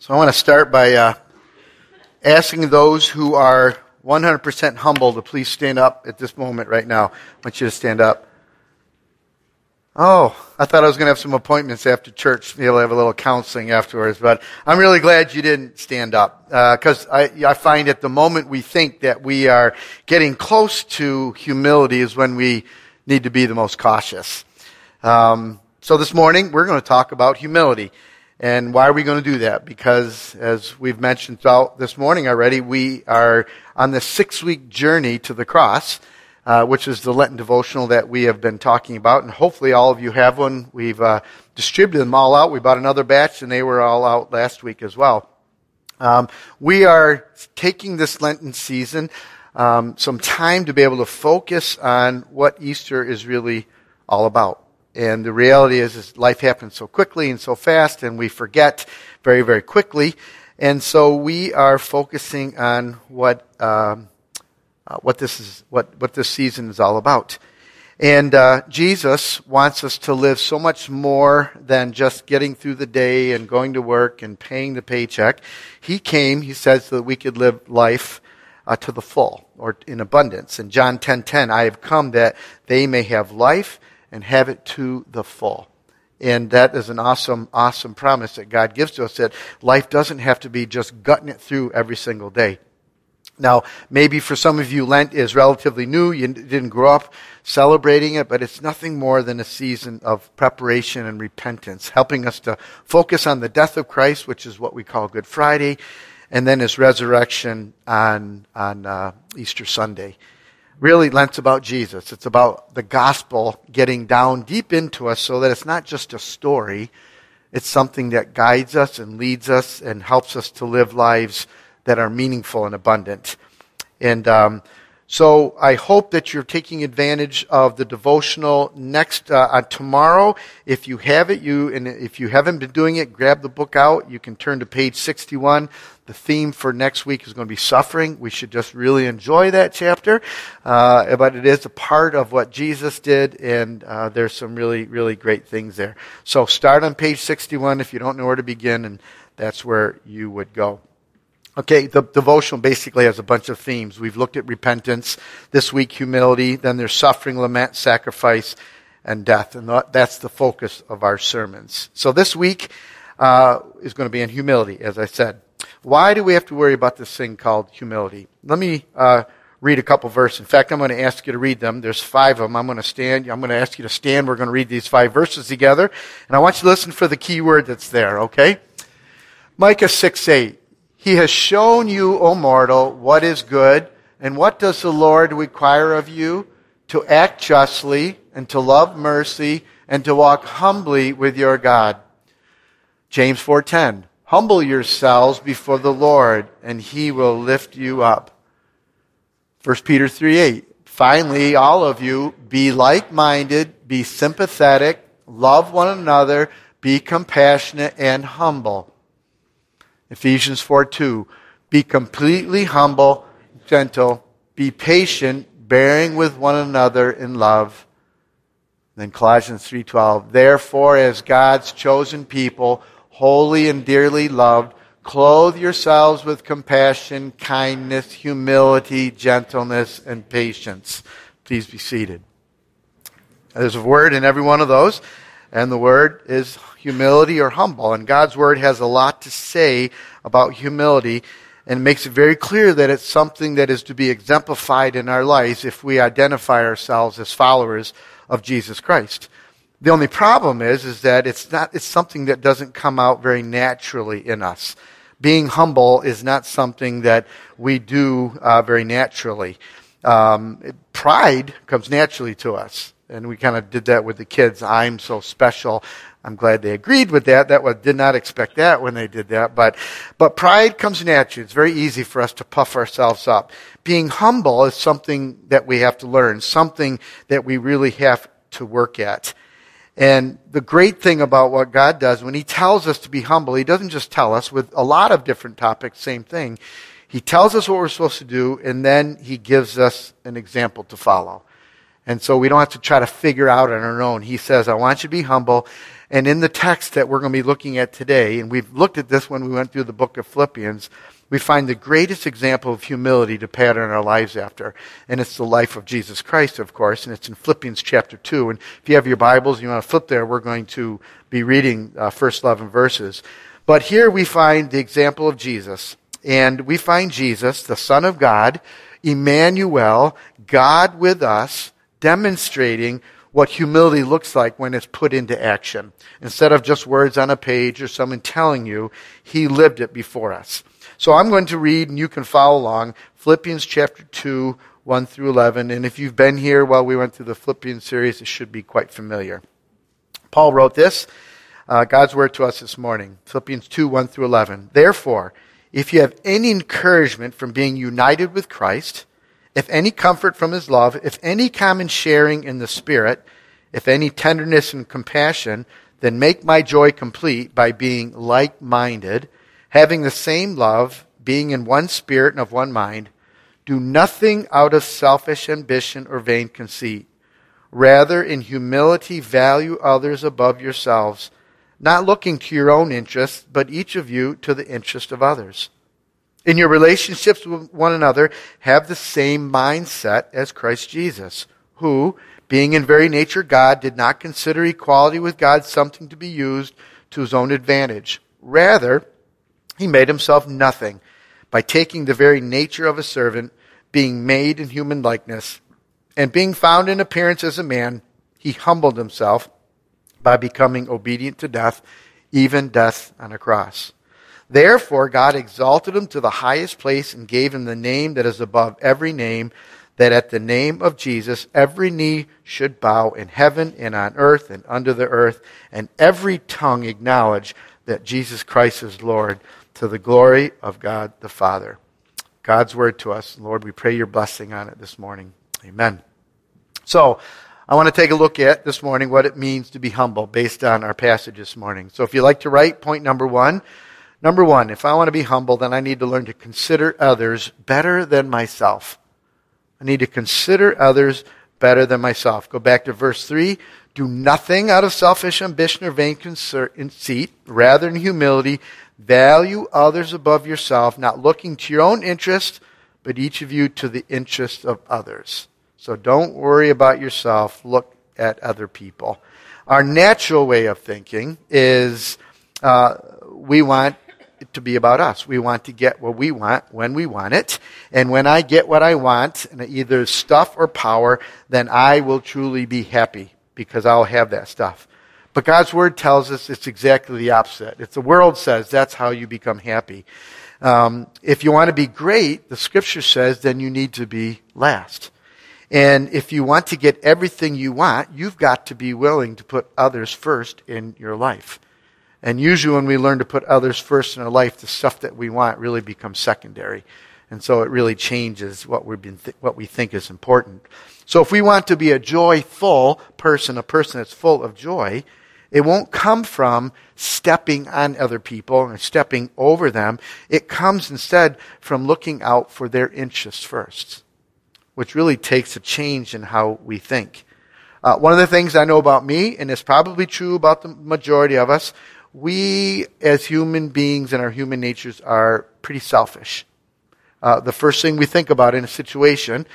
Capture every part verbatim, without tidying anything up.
So I want to start by uh, asking those who are one hundred percent humble to please stand up at this moment right now. I want you to stand up. Oh, I thought I was going to have some appointments after church, be able to have a little counseling afterwards, but I'm really glad you didn't stand up, because uh, I, I find at the moment we think that we are getting close to humility is when we need to be the most cautious. Um, so this morning we're going to talk about humility. And why are we going to do that? Because, as we've mentioned throughout this morning already, we are on this six-week journey to the cross, uh, which is the Lenten devotional that we have been talking about. And hopefully all of you have one. We've uh, distributed them all out. We bought another batch, and they were all out last week as well. Um, we are taking this Lenten season um, some time to be able to focus on what Easter is really all about. And the reality is, is life happens so quickly and so fast, and we forget very, very quickly. And so we are focusing on what um, uh, what this is, what what this season is all about. And uh, Jesus wants us to live so much more than just getting through the day and going to work and paying the paycheck. He came, he says, so that we could live life uh, to the full or in abundance. In John ten ten, I have come that they may have life and have it to the full. And that is an awesome, awesome promise that God gives to us, that life doesn't have to be just gutting it through every single day. Now, maybe for some of you, Lent is relatively new. You didn't grow up celebrating it, but it's nothing more than a season of preparation and repentance, helping us to focus on the death of Christ, which is what we call Good Friday, and then his resurrection on, on uh, Easter Sunday. Really, Lent's about Jesus. It's about the gospel getting down deep into us so that it's not just a story. It's something that guides us and leads us and helps us to live lives that are meaningful and abundant. And um, so I hope that you're taking advantage of the devotional next uh, on tomorrow. If you have it, you and if you haven't been doing it, grab the book out. You can turn to page sixty-one. The theme for next week is going to be suffering. We should just really enjoy that chapter. Uh, but it is a part of what Jesus did, and uh, there's some really, really great things there. So start on page sixty-one if you don't know where to begin, and that's where you would go. Okay, the devotional basically has a bunch of themes. We've looked at repentance, this week humility, then there's suffering, lament, sacrifice, and death. And that's the focus of our sermons. So this week uh, is going to be in humility, as I said. Why do we have to worry about this thing called humility? Let me uh, read a couple verses. In fact, I'm going to ask you to read them. There's five of them. I'm going to stand. I'm going to ask you to stand. We're going to read these five verses together. And I want you to listen for the key word that's there, okay? Micah six eight. He has shown you, O mortal, what is good, and what does the Lord require of you? To act justly, and to love mercy, and to walk humbly with your God. James four ten. Humble yourselves before the Lord, and he will lift you up. First Peter three eight. Finally, all of you, be like-minded, be sympathetic, love one another, be compassionate and humble. Ephesians four two. Be completely humble, gentle, be patient, bearing with one another in love. Then Colossians three twelve. Therefore, as God's chosen people, holy and dearly loved, clothe yourselves with compassion, kindness, humility, gentleness, and patience. Please be seated. There's a word in every one of those, and the word is humility or humble. And God's word has a lot to say about humility, and makes it very clear that it's something that is to be exemplified in our lives if we identify ourselves as followers of Jesus Christ. The only problem is, is that it's not, it's something that doesn't come out very naturally in us. Being humble is not something that we do uh, very naturally. Um, pride comes naturally to us. And we kind of did that with the kids. I'm so special. I'm glad they agreed with that. That was, did not expect that when they did that. But, but pride comes naturally. It's very easy for us to puff ourselves up. Being humble is something that we have to learn, something that we really have to work at. And the great thing about what God does, when he tells us to be humble, he doesn't just tell us with a lot of different topics, same thing. He tells us what we're supposed to do, and then he gives us an example to follow. And so we don't have to try to figure out on our own. He says, I want you to be humble. And in the text that we're going to be looking at today, and we've looked at this when we went through the book of Philippians, we find the greatest example of humility to pattern our lives after. And it's the life of Jesus Christ, of course, and it's in Philippians chapter two. And if you have your Bibles, you want to flip there, we're going to be reading uh, first eleven verses. But here we find the example of Jesus. And we find Jesus, the Son of God, Emmanuel, God with us, demonstrating what humility looks like when it's put into action. Instead of just words on a page or someone telling you, he lived it before us. So I'm going to read, and you can follow along, Philippians chapter two, one through eleven. And if you've been here while we went through the Philippians series, it should be quite familiar. Paul wrote this, uh, God's word to us this morning, Philippians two, one through eleven. Therefore, if you have any encouragement from being united with Christ, if any comfort from his love, if any common sharing in the Spirit, if any tenderness and compassion, then make my joy complete by being like-minded, having the same love, being in one spirit and of one mind. Do nothing out of selfish ambition or vain conceit. Rather, in humility, value others above yourselves, not looking to your own interests, but each of you to the interest of others. In your relationships with one another, have the same mindset as Christ Jesus, who, being in very nature God, did not consider equality with God something to be used to his own advantage. Rather, he made himself nothing by taking the very nature of a servant, being made in human likeness, and being found in appearance as a man, he humbled himself by becoming obedient to death, even death on a cross. Therefore, God exalted him to the highest place and gave him the name that is above every name, that at the name of Jesus every knee should bow in heaven and on earth and under the earth, and every tongue acknowledge that Jesus Christ is Lord, to the glory of God the Father. God's word to us. Lord, we pray your blessing on it this morning. Amen. So, I want to take a look at this morning what it means to be humble based on our passage this morning. So if you like to write, point number one. Number one, if I want to be humble, then I need to learn to consider others better than myself. I need to consider others better than myself. Go back to verse three. Do nothing out of selfish ambition or vain conceit. Rather, in humility, value others above yourself, not looking to your own interest, but each of you to the interest of others. So don't worry about yourself. Look at other people. Our natural way of thinking is uh, we want it to be about us. We want to get what we want when we want it. And when I get what I want, either stuff or power, then I will truly be happy because I'll have that stuff. But God's word tells us it's exactly the opposite. If the world says that's how you become happy. Um, if you want to be great, the scripture says, then you need to be last. And if you want to get everything you want, you've got to be willing to put others first in your life. And usually when we learn to put others first in our life, the stuff that we want really becomes secondary. And so it really changes what we've been th- what we think is important. So if we want to be a joyful person, a person that's full of joy, it won't come from stepping on other people and stepping over them. It comes instead from looking out for their interests first, which really takes a change in how we think. Uh, one of the things I know about me, and it's probably true about the majority of us, we as human beings and our human natures are pretty selfish. Uh, the first thing we think about in a situation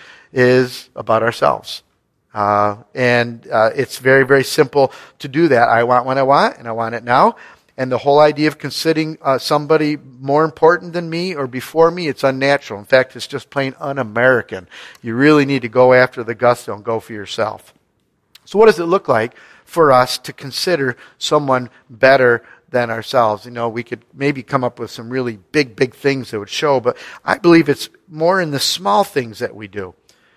is about ourselves. Uh, and uh, it's very, very simple to do that. I want what I want, and I want it now. And the whole idea of considering uh, somebody more important than me or before me, it's unnatural. In fact, it's just plain un-American. You really need to go after the gusto and go for yourself. So what does it look like for us to consider someone better than ourselves? You know, we could maybe come up with some really big, big things that would show, but I believe it's more in the small things that we do.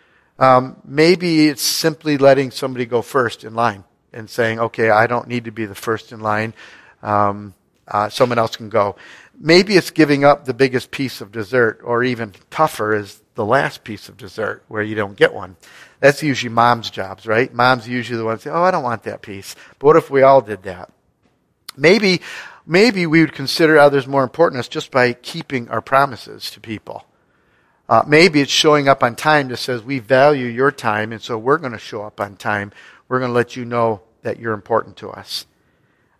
Um, maybe it's simply letting somebody go first in line and saying, okay, I don't need to be the first in line. Um, uh, someone else can go. Maybe it's giving up the biggest piece of dessert, or even tougher is the last piece of dessert where you don't get one. That's usually mom's jobs, right? Mom's usually the one that say, oh, I don't want that piece. But what if we all did that? Maybe, maybe we would consider others more important to us just by keeping our promises to people. Uh, maybe it's showing up on time that says we value your time, and so we're going to show up on time. We're going to let you know that you're important to us.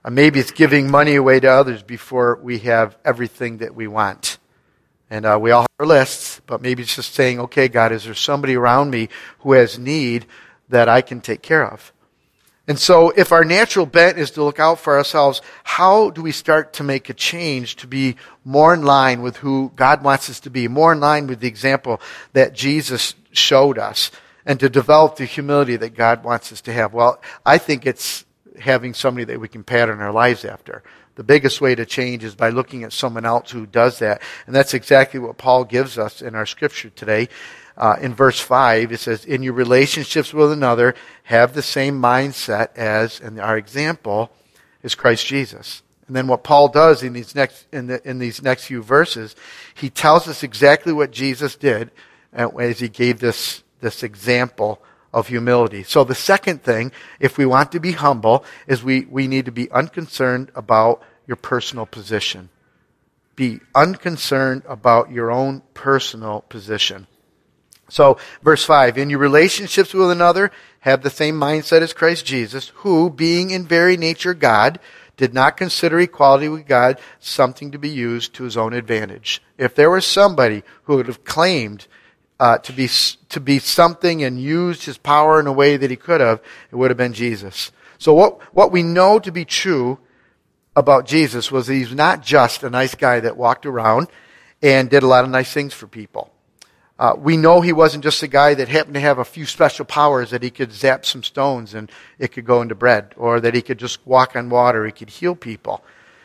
Uh, maybe it's giving money away to others before we have everything that we want. And uh, we all have our lists, but maybe it's just saying, okay, God, is there somebody around me who has need that I can take care of? And so if our natural bent is to look out for ourselves, how do we start to make a change to be more in line with who God wants us to be, more in line with the example that Jesus showed us, and to develop the humility that God wants us to have? Well, I think it's having somebody that we can pattern our lives after. The biggest way to change is by looking at someone else who does that. And that's exactly what Paul gives us in our scripture today. Uh, in verse five, it says, in your relationships with another, have the same mindset as, and our example is Christ Jesus. And then what Paul does in these next in, the, in these next few verses, he tells us exactly what Jesus did as he gave this, this example of humility. So the second thing, if we want to be humble, is we, we need to be unconcerned about your personal position. Be unconcerned about your own personal position. So, verse five, in your relationships with another, have the same mindset as Christ Jesus, who, being in very nature God, did not consider equality with God something to be used to his own advantage. If there was somebody who would have claimed Uh, to be to be something and used his power in a way that he could have, it would have been Jesus. So what, what we know to be true about Jesus was that he's not just a nice guy that walked around and did a lot of nice things for people. Uh, we know he wasn't just a guy that happened to have a few special powers, that he could zap some stones and it could go into bread, or that he could just walk on water, he could heal people.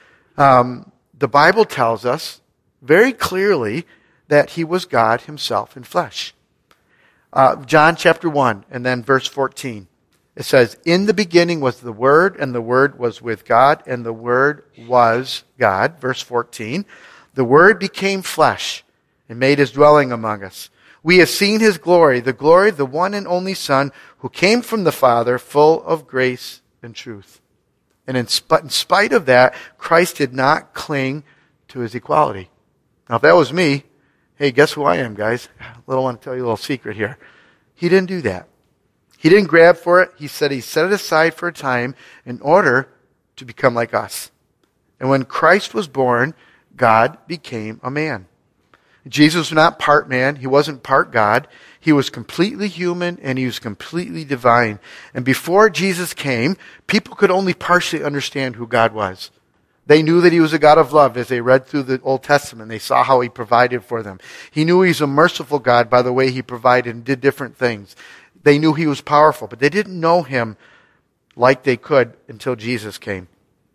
Um, the Bible tells us very clearly that he was God himself in flesh. Uh, John chapter one, and then verse fourteen. It says, in the beginning was the Word, and the Word was with God, and the Word was God. Verse fourteen. The Word became flesh and made his dwelling among us. We have seen his glory, the glory of the one and only Son, who came from the Father, full of grace and truth. And in, sp- in spite of that, Christ did not cling to his equality. Now, if that was me, hey, guess who I am, guys? I little want to tell you a little secret here. He didn't do that. He didn't grab for it. He said he set it aside for a time in order to become like us. And when Christ was born, God became a man. Jesus was not part man. He wasn't part God. He was completely human and he was completely divine. And before Jesus came, people could only partially understand who God was. They knew that he was a God of love as they read through the Old Testament. They saw how he provided for them. He knew he was a merciful God by the way he provided and did different things. They knew he was powerful, but they didn't know him like they could until Jesus came.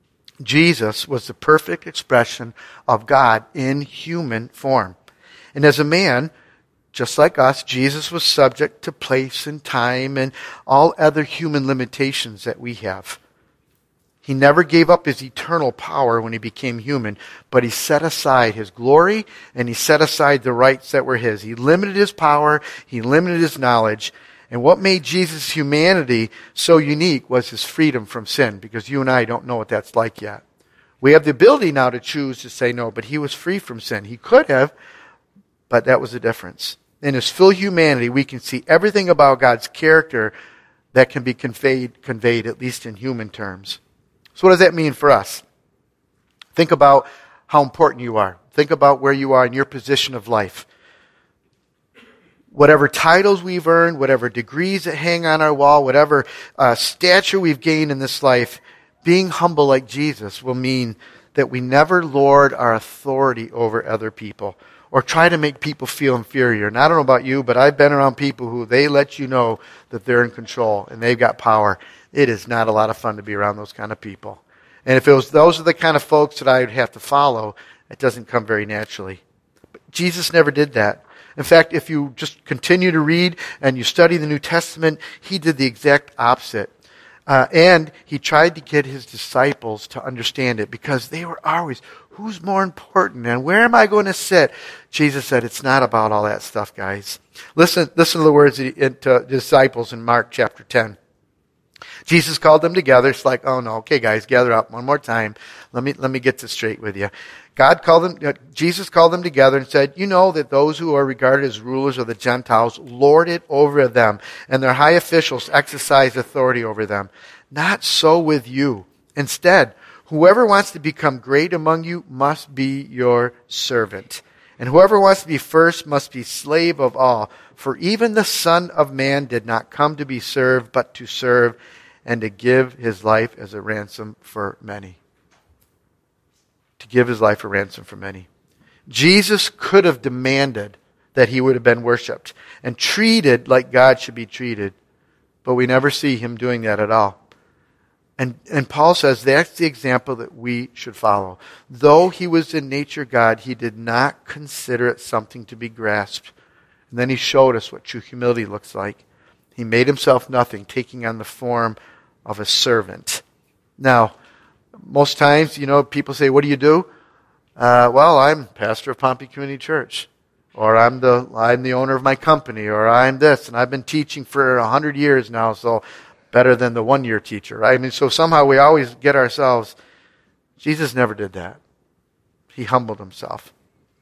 Jesus was the perfect expression of God in human form. And as a man, just like us, Jesus was subject to place and time and all other human limitations that we have. He never gave up his eternal power when he became human, but he set aside his glory and he set aside the rights that were his. He limited his power, he limited his knowledge, and what made Jesus' humanity so unique was his freedom from sin, because you and I don't know what that's like yet. We have the ability now to choose to say no, but he was free from sin. He could have, but that was the difference. In his full humanity, we can see everything about God's character that can be conveyed, conveyed at least in human terms. So what does that mean for us? Think about how important you are. Think about where you are in your position of life. Whatever titles we've earned, whatever degrees that hang on our wall, whatever uh, stature we've gained in this life, being humble like Jesus will mean that we never lord our authority over other people or try to make people feel inferior. And I don't know about you, but I've been around people who they let you know that they're in control and they've got power. It is not a lot of fun to be around those kind of people. And if it was those are the kind of folks that I would have to follow, it doesn't come very naturally. But Jesus never did that. In fact, if you just continue to read and you study the New Testament, he did the exact opposite. Uh, and he tried to get his disciples to understand it because they were always, who's more important and where am I going to sit? Jesus said, it's not about all that stuff, guys. Listen, listen to the words to the disciples in Mark chapter ten. Jesus called them together. It's like, oh no, okay guys, gather up one more time. Let me, let me get this straight with you. God called them, Jesus called them together and said, you know that those who are regarded as rulers of the Gentiles lord it over them, and their high officials exercise authority over them. Not so with you. Instead, Whoever wants to become great among you must be your servant. And whoever wants to be first must be slave of all. For even the Son of Man did not come to be served, but to serve and to give his life as a ransom for many. To give his life a ransom for many. Jesus could have demanded that he would have been worshipped and treated like God should be treated, but we never see him doing that at all. And, and Paul says that's the example that we should follow. Though he was in nature God, he did not consider it something to be grasped. And then he showed us what true humility looks like. He made himself nothing, taking on the form of a servant. Now, most times, you know, people say, what do you do? Uh, well, I'm pastor of Pompey Community Church. Or I'm the I'm the owner of my company. Or I'm this. And I've been teaching for a hundred years now, so better than the one-year teacher, right? I mean, so somehow we always get ourselves. Jesus never did that. He humbled himself.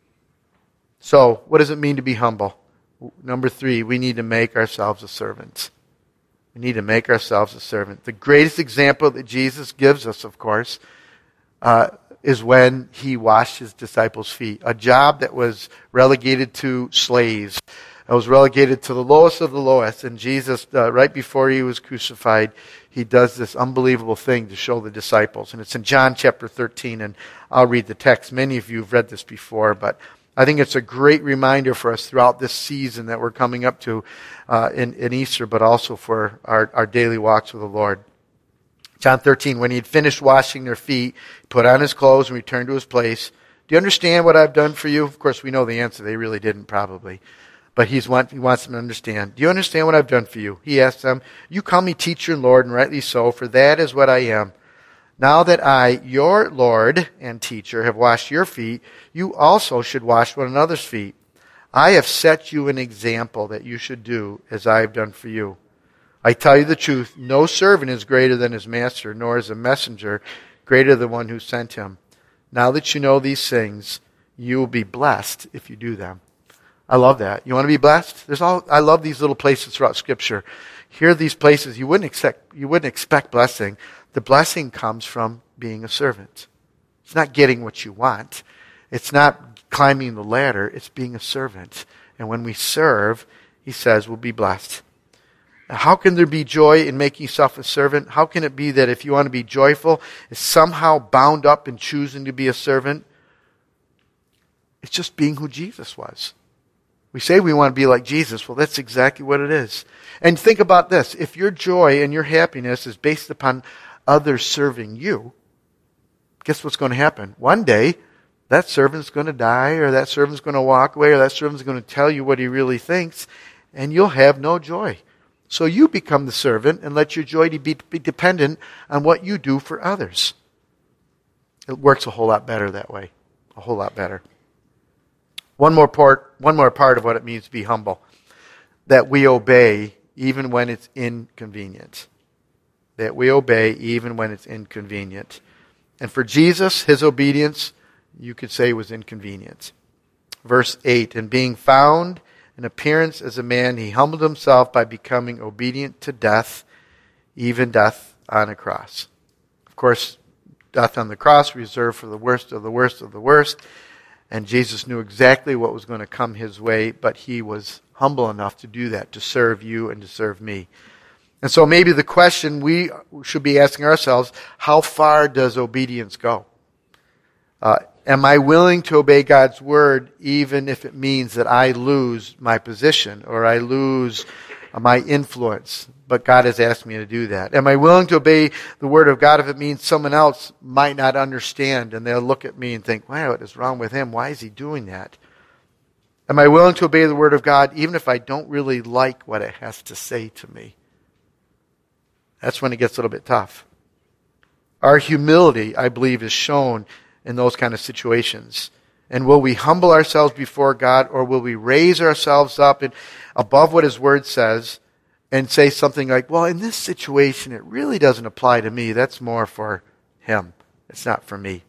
So, what does it mean to be humble? Number three, we need to make ourselves a servant. We need to make ourselves a servant. The greatest example that Jesus gives us, of course, uh, is when he washed his disciples' feet. A job that was relegated to slaves. It was relegated to the lowest of the lowest. And Jesus, uh, right before he was crucified, he does this unbelievable thing to show the disciples. And it's in John chapter thirteen, and I'll read the text. Many of you have read this before, but I think it's a great reminder for us throughout this season that we're coming up to uh, in, in Easter, but also for our, our daily walks with the Lord. John thirteen, when he had finished washing their feet, he put on his clothes and returned to his place. Do you understand what I've done for you? Of course, we know the answer. They really didn't, probably. But he's want, he wants them to understand. Do you understand what I've done for you? He asked them, you call me teacher and Lord, and rightly so, for that is what I am. Now that I, your Lord and teacher, have washed your feet, you also should wash one another's feet. I have set you an example that you should do as I have done for you. I tell you the truth, no servant is greater than his master, nor is a messenger greater than the one who sent him. Now that you know these things, you will be blessed if you do them. I love that. You want to be blessed? There's all. I love these little places throughout Scripture. Here are these places you wouldn't expect. You wouldn't expect blessing. The blessing comes from being a servant. It's not getting what you want. It's not climbing the ladder. It's being a servant. And when we serve, he says, we'll be blessed. Now, how can there be joy in making yourself a servant? How can it be that if you want to be joyful, it's somehow bound up in choosing to be a servant? It's just being who Jesus was. We say we want to be like Jesus. Well, that's exactly what it is. And think about this. If your joy and your happiness is based upon others serving you, guess what's going to happen? One day, that servant's going to die, or that servant's going to walk away, or that servant's going to tell you what he really thinks, and you'll have no joy. So you become the servant and let your joy be, be dependent on what you do for others. It works a whole lot better that way. A whole lot better. One more part, one more part of what it means to be humble. That we obey even when it's inconvenient. That we obey even when it's inconvenient. And for Jesus, his obedience, you could say, was inconvenient. Verse eight, and being found in appearance as a man, he humbled himself by becoming obedient to death, even death on a cross. Of course, death on the cross reserved for the worst of the worst of the worst. And Jesus knew exactly what was going to come his way, but he was humble enough to do that, to serve you and to serve me. And so maybe the question we should be asking ourselves, how far does obedience go? Uh, am I willing to obey God's word even if it means that I lose my position or I lose my influence? But God has asked me to do that. Am I willing to obey the word of God if it means someone else might not understand and they'll look at me and think, wow, what is wrong with him? Why is he doing that? Am I willing to obey the word of God even if I don't really like what it has to say to me? That's when it gets a little bit tough. Our humility, I believe, is shown in those kind of situations. And will we humble ourselves before God, or will we raise ourselves up and above what his word says and say something like, well, in this situation, it really doesn't apply to me. That's more for him. It's not for me.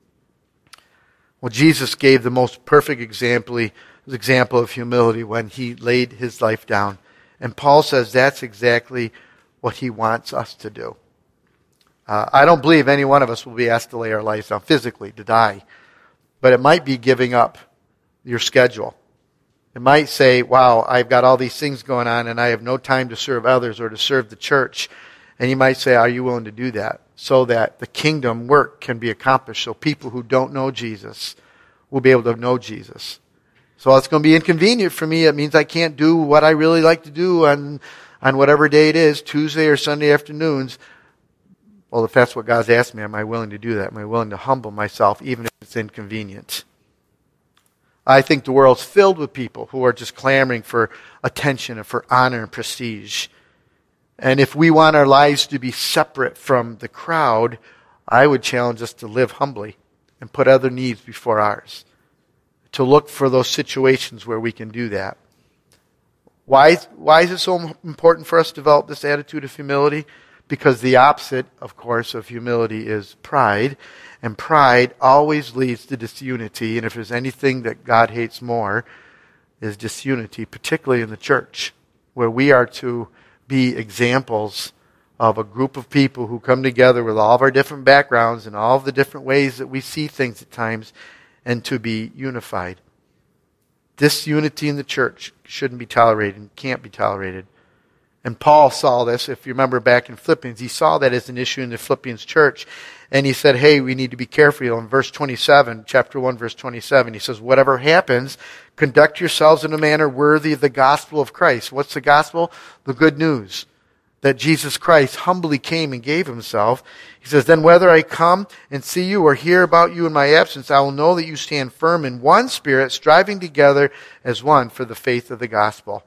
Well, Jesus gave the most perfect example, example of humility when he laid his life down. And Paul says that's exactly what he wants us to do. Uh, I don't believe any one of us will be asked to lay our lives down physically, to die. But it might be giving up your schedule. It might say, wow, I've got all these things going on and I have no time to serve others or to serve the church. And you might say, are you willing to do that so that the kingdom work can be accomplished, so people who don't know Jesus will be able to know Jesus? So it's going to be inconvenient for me. It means I can't do what I really like to do on, on whatever day it is, Tuesday or Sunday afternoons. Well, if that's what God's asked me, am I willing to do that? Am I willing to humble myself even if it's inconvenient? I think the world's filled with people who are just clamoring for attention and for honor and prestige. And if we want our lives to be separate from the crowd, I would challenge us to live humbly and put other needs before ours. To look for those situations where we can do that. Why, why is it so important for us to develop this attitude of humility? Because the opposite, of course, of humility is pride. And pride always leads to disunity. And if there's anything that God hates more, is disunity, particularly in the church, where we are to be examples of a group of people who come together with all of our different backgrounds and all of the different ways that we see things at times, and to be unified. Disunity in the church shouldn't be tolerated and can't be tolerated. And Paul saw this, if you remember back in Philippians, he saw that as an issue in the Philippians church. And he said, hey, we need to be careful. In verse twenty-seven, chapter one, verse twenty-seven, he says, whatever happens, conduct yourselves in a manner worthy of the gospel of Christ. What's the gospel? The good news that Jesus Christ humbly came and gave himself. He says, then whether I come and see you or hear about you in my absence, I will know that you stand firm in one spirit, striving together as one for the faith of the gospel.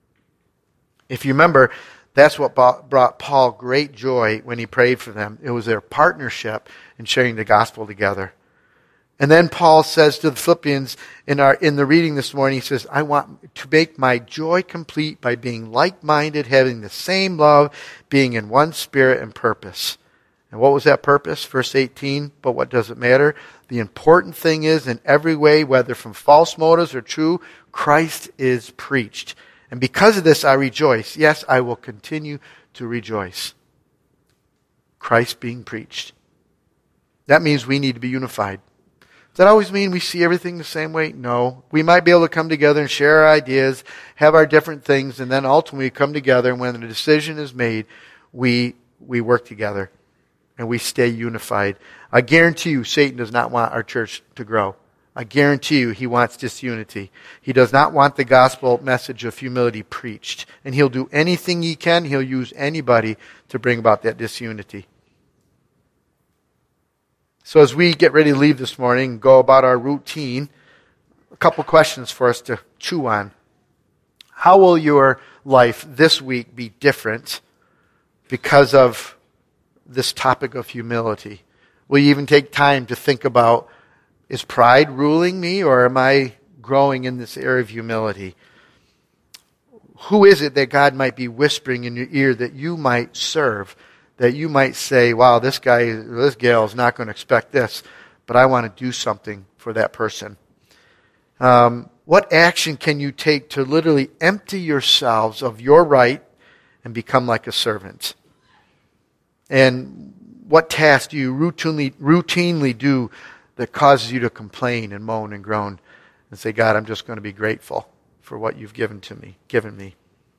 If you remember, that's what brought Paul great joy when he prayed for them. It was their partnership in sharing the gospel together. And then Paul says to the Philippians in our in the reading this morning, he says, I want to make my joy complete by being like-minded, having the same love, being in one spirit and purpose. And what was that purpose? Verse eighteen, but what does it matter? The important thing is, in every way, whether from false motives or true, Christ is preached. And because of this, I rejoice. Yes, I will continue to rejoice. Christ being preached. That means we need to be unified. Does that always mean we see everything the same way? No. We might be able to come together and share our ideas, have our different things, and then ultimately come together, and when the decision is made, we we work together and we stay unified. I guarantee you, Satan does not want our church to grow. I guarantee you he wants disunity. He does not want the gospel message of humility preached. And he'll do anything he can. He'll use anybody to bring about that disunity. So as we get ready to leave this morning and go about our routine, a couple questions for us to chew on. How will your life this week be different because of this topic of humility? Will you even take time to think about, is pride ruling me, or am I growing in this area of humility? Who is it that God might be whispering in your ear that you might serve, that you might say, wow, this guy, this gal is not going to expect this, but I want to do something for that person? Um, what action can you take to literally empty yourselves of your right and become like a servant? And what task do you routinely, routinely do that causes you to complain and moan and groan and say, God, I'm just going to be grateful for what you've given to me, given me?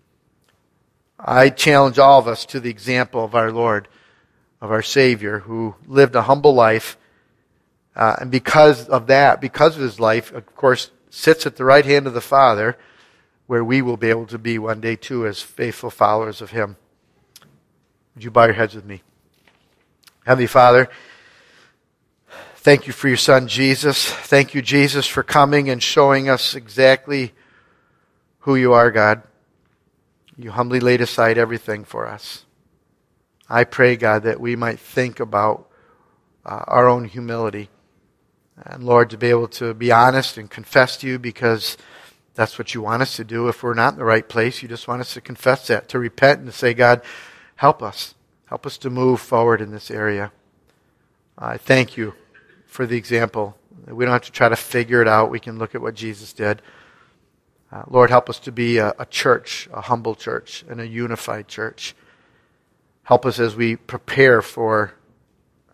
I challenge all of us to the example of our Lord, of our Savior, who lived a humble life. Uh, and because of that, because of his life, of course, sits at the right hand of the Father, where we will be able to be one day too as faithful followers of him. Would you bow your heads with me? Heavenly Father, thank you for your Son, Jesus. Thank you, Jesus, for coming and showing us exactly who you are, God. You humbly laid aside everything for us. I pray, God, that we might think about uh, our own humility. And Lord, to be able to be honest and confess to you, because that's what you want us to do. If we're not in the right place, you just want us to confess that, to repent and to say, God, help us. Help us to move forward in this area. I thank you for the example. We don't have to try to figure it out. We can look at what Jesus did. Uh, Lord, help us to be a, a church, a humble church, and a unified church. Help us as we prepare for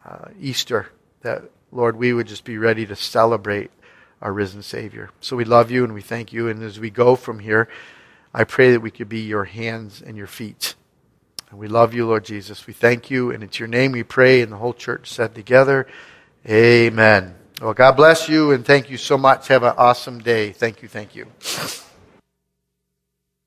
uh, Easter, that, Lord, we would just be ready to celebrate our risen Savior. So we love you and we thank you. And as we go from here, I pray that we could be your hands and your feet. And we love you, Lord Jesus. We thank you, and it's your name we pray, and the whole church said together, amen. Well, God bless you, and thank you so much. Have an awesome day. Thank you, thank you.